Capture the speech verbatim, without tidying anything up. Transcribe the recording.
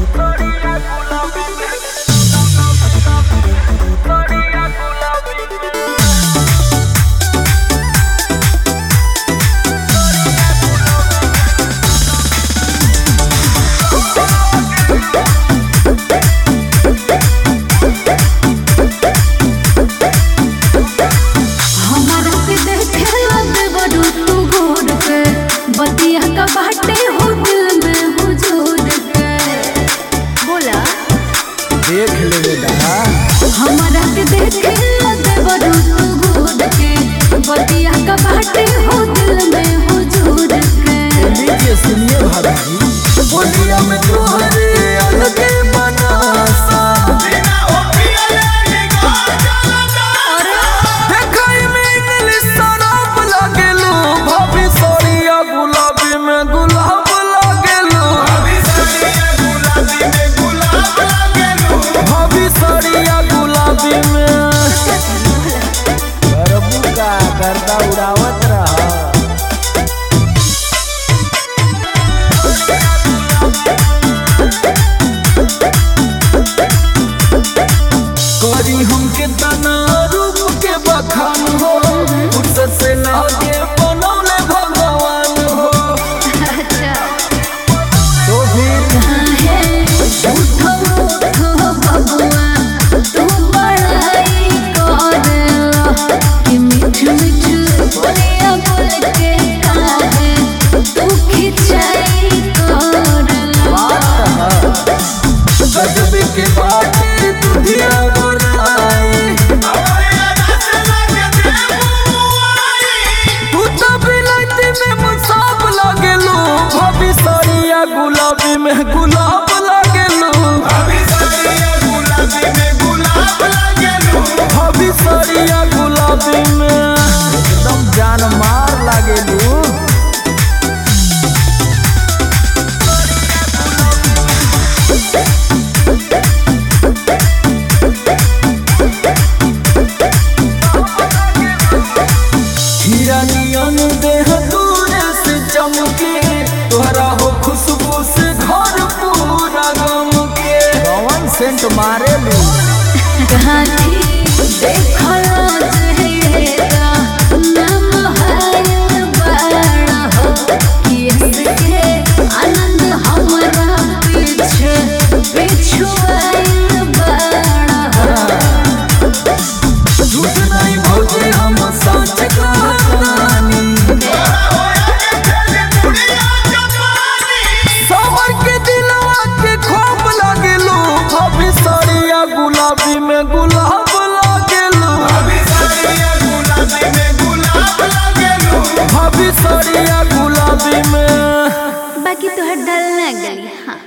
देख ले हमारा के देखे देवरू तू घूर के बतिया का बाटे हो दिल में हुजूर के। लीजिए सुनिए भाभी जी, बोलिया में तुम्हारे अलगे बनासा बिना हो पिया ले निगाह चलता। देखाई में इंग्लिश शराब लागेलू भाभी सोरिया गुलाबी में गुलाब लागेलू भाभी सोरिया गुलाबी में गुलाब लागेलू भाभी सोरिया गुलाबी में गरबू का गर्दा उड़ावत रहा। करी हमके तना रूप के बखान हो फुर्सत से लागे बनौले भगवान हो। अच्छा तो फिर है उठो उठो बबुआ तू बड़ाई करेला कि मीठ मीठ बोलिया बोल के काहे तू खिंचाई करेला। गजब के बातें दुनिया बनाई तू तो बिलाती में मुसाब लागेलू भाभी सारिया गुलाबी में गुलाब लागेलू भाभी सारिया गुलाबी में गुलाब लागेलू भाभी सारिया गुलाबी में एकदम जान मार लागेलू। हिरनियन देह दूर से चमके तोहरा हो खुशबू से घर पूरा गम के कौन सेंट मारे